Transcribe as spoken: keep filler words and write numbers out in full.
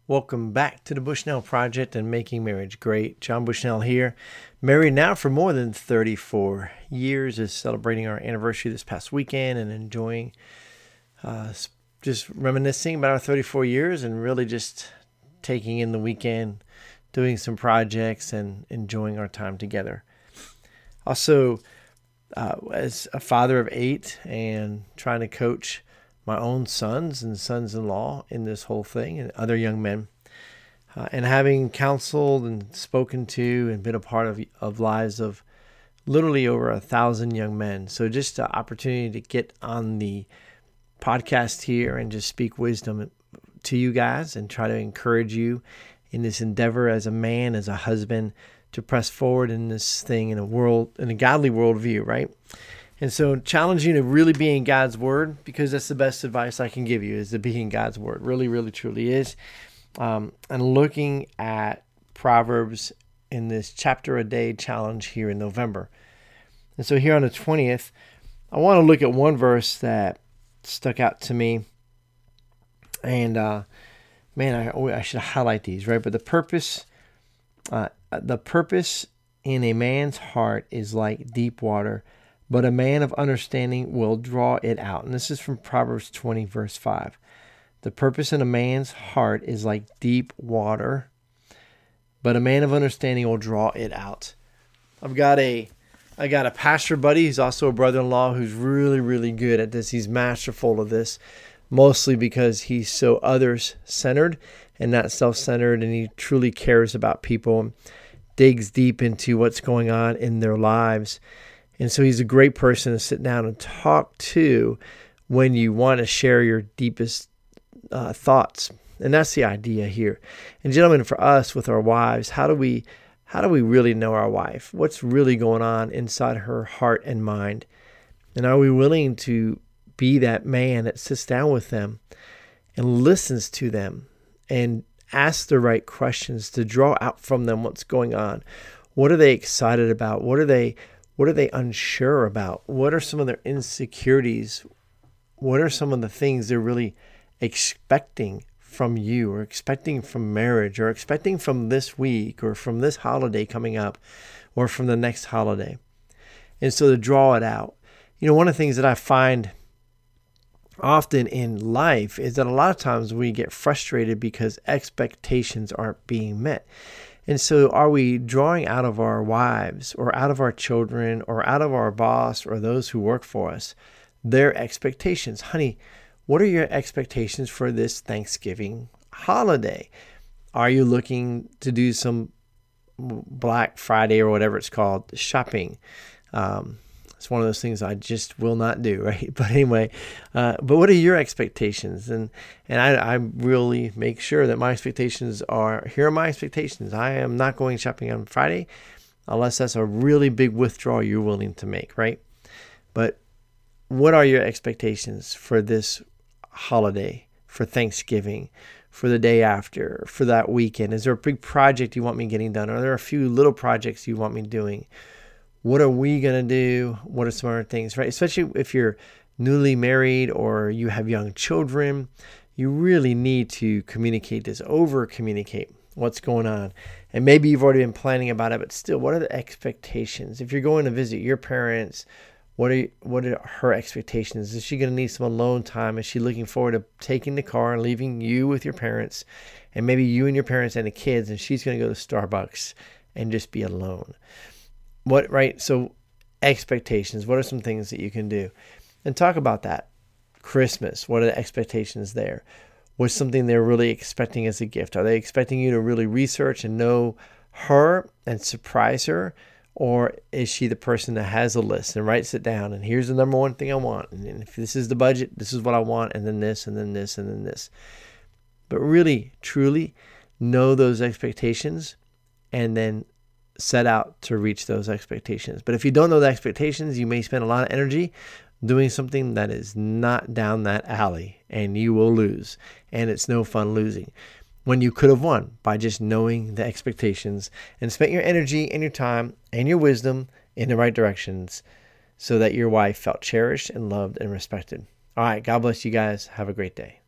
Welcome back to the Bushnell Project and Making Marriage Great. John Bushnell here, married now for more than thirty-four years, is celebrating our anniversary this past weekend and enjoying, uh, just reminiscing about our thirty-four years and really just taking in the weekend, doing some projects and enjoying our time together. Also, uh, as a father of eight and trying to coach my own sons and sons-in-law in this whole thing and other young men, uh, and having counseled and spoken to and been a part of, of lives of literally over a thousand young men. So just an opportunity to get on the podcast here and just speak wisdom to you guys and try to encourage you in this endeavor as a man, as a husband, to press forward in this thing in a world, in a godly worldview, right? And so challenge you to really be in God's word, because that's the best advice I can give you, is to be in God's word. Really, really, truly is. Um, and looking at Proverbs in this chapter a day challenge here in November. And so here on the twentieth, I want to look at one verse that stuck out to me. And uh, man, I, oh, I should highlight these, right? But the purpose, uh, the purpose in a man's heart is like deep water, but a man of understanding will draw it out. And this is from Proverbs twenty, verse five. The purpose in a man's heart is like deep water, but a man of understanding will draw it out. I've got a, I got a pastor buddy. He's also a brother-in-law who's really, really good at this. He's masterful of this, mostly because he's so others-centered and not self-centered, and he truly cares about people and digs deep into what's going on in their lives. And so he's a great person to sit down and talk to when you want to share your deepest uh, thoughts. And that's the idea here. And gentlemen, for us with our wives, how do we how do we really know our wife? What's really going on inside her heart and mind? And are we willing to be that man that sits down with them and listens to them and asks the right questions to draw out from them what's going on? What are they excited about? What are they What are they unsure about? What are some of their insecurities? What are some of the things they're really expecting from you, or expecting from marriage, or expecting from this week, or from this holiday coming up, or from the next holiday? And so to draw it out. You know, one of the things that I find often in life is that a lot of times we get frustrated because expectations aren't being met. And so are we drawing out of our wives or out of our children or out of our boss or those who work for us their expectations? Honey, what are your expectations for this Thanksgiving holiday? Are you looking to do some Black Friday or whatever it's called shopping? Um, it's one of those things I just will not do, right? But anyway, uh, but what are your expectations? And and I, I really make sure that my expectations are, here are my expectations. I am not going shopping on Friday unless that's a really big withdrawal you're willing to make, right? But what are your expectations for this holiday, for Thanksgiving, for the day after, for that weekend? Is there a big project you want me getting done? Are there a few little projects you want me doing? What are we going to do? What are some other things, right? Especially if you're newly married or you have young children, you really need to communicate this, over communicate what's going on. And maybe you've already been planning about it, but still, what are the expectations? If you're going to visit your parents, what are what are her expectations? Is she going to need some alone time? Is she looking forward to taking the car and leaving you with your parents, and maybe you and your parents and the kids, and she's going to go to Starbucks and just be alone? What, right? So expectations, what are some things that you can do? And talk about that. Christmas, what are the expectations there? What's something they're really expecting as a gift? Are they expecting you to really research and know her and surprise her? Or is she the person that has a list and writes it down? And here's the number one thing I want. And if this is the budget, this is what I want. And then this, and then this, and then this. But really, truly know those expectations and then set out to reach those expectations. But if you don't know the expectations, you may spend a lot of energy doing something that is not down that alley, and you will lose. And it's no fun losing when you could have won by just knowing the expectations and spent your energy and your time and your wisdom in the right directions so that your wife felt cherished and loved and respected. All right. God bless you guys. Have a great day.